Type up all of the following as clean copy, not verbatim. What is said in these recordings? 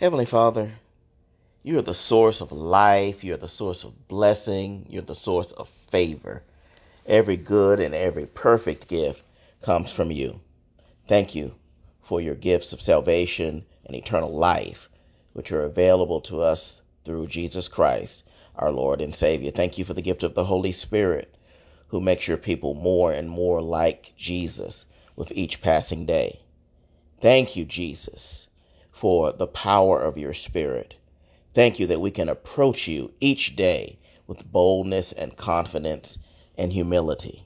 Heavenly Father, you are the source of life. You're the source of blessing. You're the source of favor. Every good and every perfect gift comes from you. Thank you for your gifts of salvation and eternal life, which are available to us through Jesus Christ, our Lord and Savior. Thank you for the gift of the Holy Spirit, who makes your people more and more like Jesus with each passing day. Thank you, Jesus, for the power of your Spirit. Thank you that we can approach you each day with boldness and confidence and humility.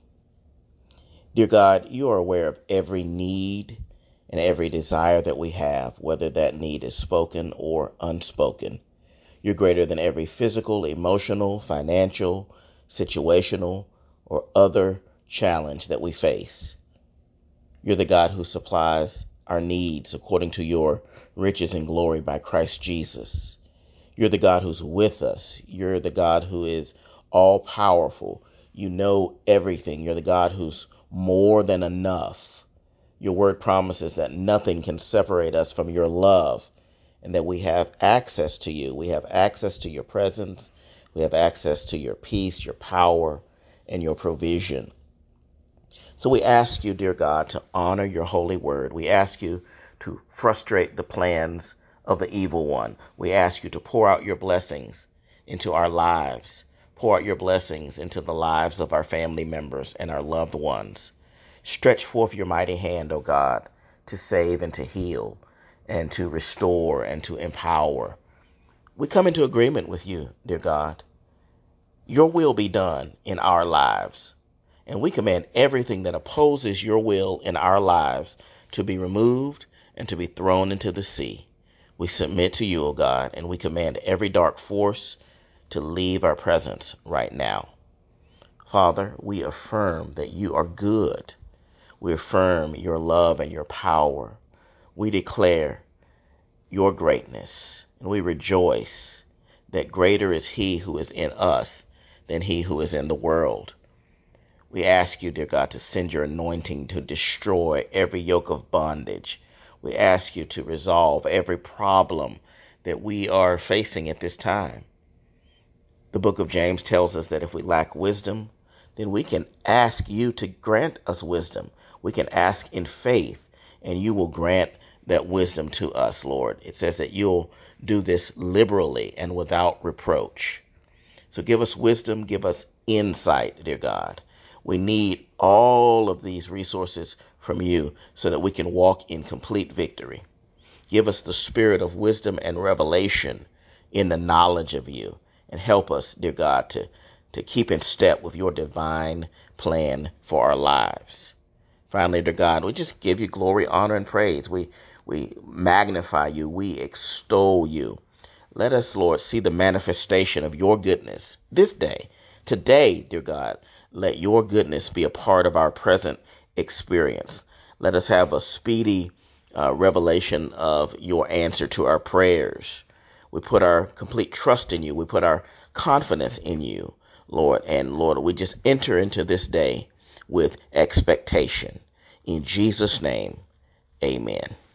Dear God, you are aware of every need and every desire that we have, whether that need is spoken or unspoken. You're greater than every physical, emotional, financial, situational, or other challenge that we face. You're the God who supplies our needs according to your riches and glory by Christ Jesus. You're the God who's with us. You're the God who is all powerful. You know everything. You're the God who's more than enough. Your word promises that nothing can separate us from your love and that we have access to you. We have access to your presence. We have access to your peace, your power, and your provision. So we ask you, dear God, to honor your holy word. We ask you to frustrate the plans of the evil one. We ask you to pour out your blessings into our lives. Pour out your blessings into the lives of our family members and our loved ones. Stretch forth your mighty hand, O God, to save and to heal and to restore and to empower. We come into agreement with you, dear God. Your will be done in our lives. And we command everything that opposes your will in our lives to be removed and to be thrown into the sea. We submit to you, O God, and we command every dark force to leave our presence right now. Father, we affirm that you are good. We affirm your love and your power. We declare your greatness, and we rejoice that greater is he who is in us than he who is in the world. We ask you, dear God, to send your anointing to destroy every yoke of bondage. We ask you to resolve every problem that we are facing at this time. The book of James tells us that if we lack wisdom, then we can ask you to grant us wisdom. We can ask in faith, and you will grant that wisdom to us, Lord. It says that you'll do this liberally and without reproach. So give us wisdom, give us insight, dear God. We need all of these resources from you so that we can walk in complete victory. Give us the spirit of wisdom and revelation in the knowledge of you, and help us, dear God, to keep in step with your divine plan for our lives. Finally, dear God, we just give you glory, honor, and praise. We magnify you. We extol you. Let us, Lord, see the manifestation of your goodness this day. Today, dear God, let your goodness be a part of our present experience. Let us have a speedy revelation of your answer to our prayers. We put our complete trust in you. We put our confidence in you, Lord. And Lord, we just enter into this day with expectation. In Jesus' name, amen.